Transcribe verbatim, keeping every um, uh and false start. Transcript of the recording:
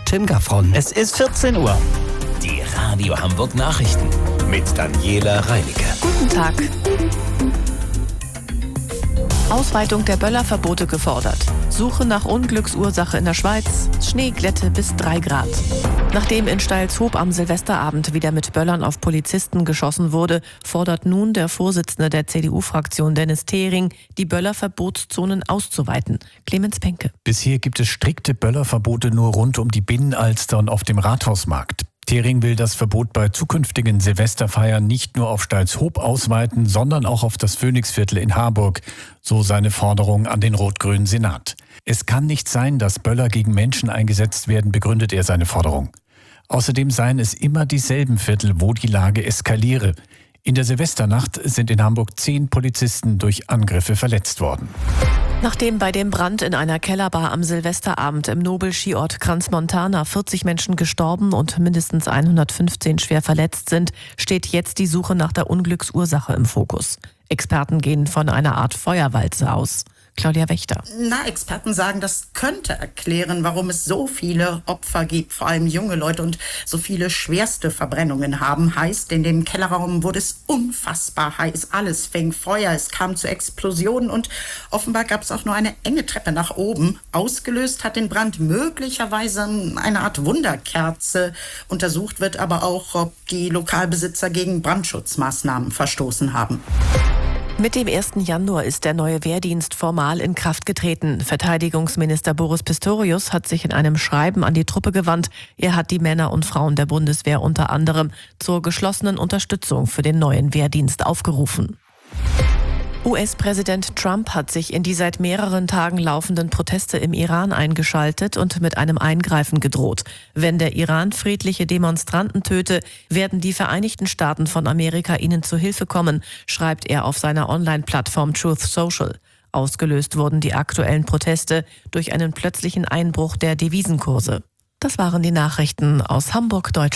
Tim Gaffron. Es ist vierzehn Uhr. Die Radio Hamburg Nachrichten mit Daniela Reinicke. Guten Tag. Ausweitung der Böllerverbote gefordert. Suche nach Unglücksursache in der Schweiz. Schneeglätte bis drei Grad. Nachdem in Steilshoop am Silvesterabend wieder mit Böllern auf Polizisten geschossen wurde, fordert nun der Vorsitzende der C D U-Fraktion Dennis Thering, die Böllerverbotszonen auszuweiten. Clemens Penke. Bisher gibt es strikte Böllerverbote nur rund um die Binnenalster und auf dem Rathausmarkt. Thering will das Verbot bei zukünftigen Silvesterfeiern nicht nur auf Steilshoop ausweiten, sondern auch auf das Phoenixviertel in Harburg, so seine Forderung an den rot-grünen Senat. Es kann nicht sein, dass Böller gegen Menschen eingesetzt werden, begründet er seine Forderung. Außerdem seien es immer dieselben Viertel, wo die Lage eskaliere. In der Silvesternacht sind in Hamburg zehn Polizisten durch Angriffe verletzt worden. Nachdem bei dem Brand in einer Kellerbar am Silvesterabend im Nobel-Skiort Crans-Montana vierzig Menschen gestorben und mindestens hundertfünfzehn schwer verletzt sind, steht jetzt die Suche nach der Unglücksursache im Fokus. Experten gehen von einer Art Feuerwalze aus. Claudia Wächter. Na, Experten sagen, das könnte erklären, warum es so viele Opfer gibt, vor allem junge Leute, und so viele schwerste Verbrennungen haben. Heißt, in dem Kellerraum wurde es unfassbar heiß. Alles fing Feuer, es kam zu Explosionen und offenbar gab es auch nur eine enge Treppe nach oben. Ausgelöst hat den Brand möglicherweise eine Art Wunderkerze. Untersucht wird aber auch, ob die Lokalbesitzer gegen Brandschutzmaßnahmen verstoßen haben. Mit dem ersten Januar ist der neue Wehrdienst formal in Kraft getreten. Verteidigungsminister Boris Pistorius hat sich in einem Schreiben an die Truppe gewandt. Er hat die Männer und Frauen der Bundeswehr unter anderem zur geschlossenen Unterstützung für den neuen Wehrdienst aufgerufen. U S-Präsident Trump hat sich in die seit mehreren Tagen laufenden Proteste im Iran eingeschaltet und mit einem Eingreifen gedroht. Wenn der Iran friedliche Demonstranten töte, werden die Vereinigten Staaten von Amerika ihnen zu Hilfe kommen, schreibt er auf seiner Online-Plattform Truth Social. Ausgelöst wurden die aktuellen Proteste durch einen plötzlichen Einbruch der Devisenkurse. Das waren die Nachrichten aus Hamburg, Deutschland.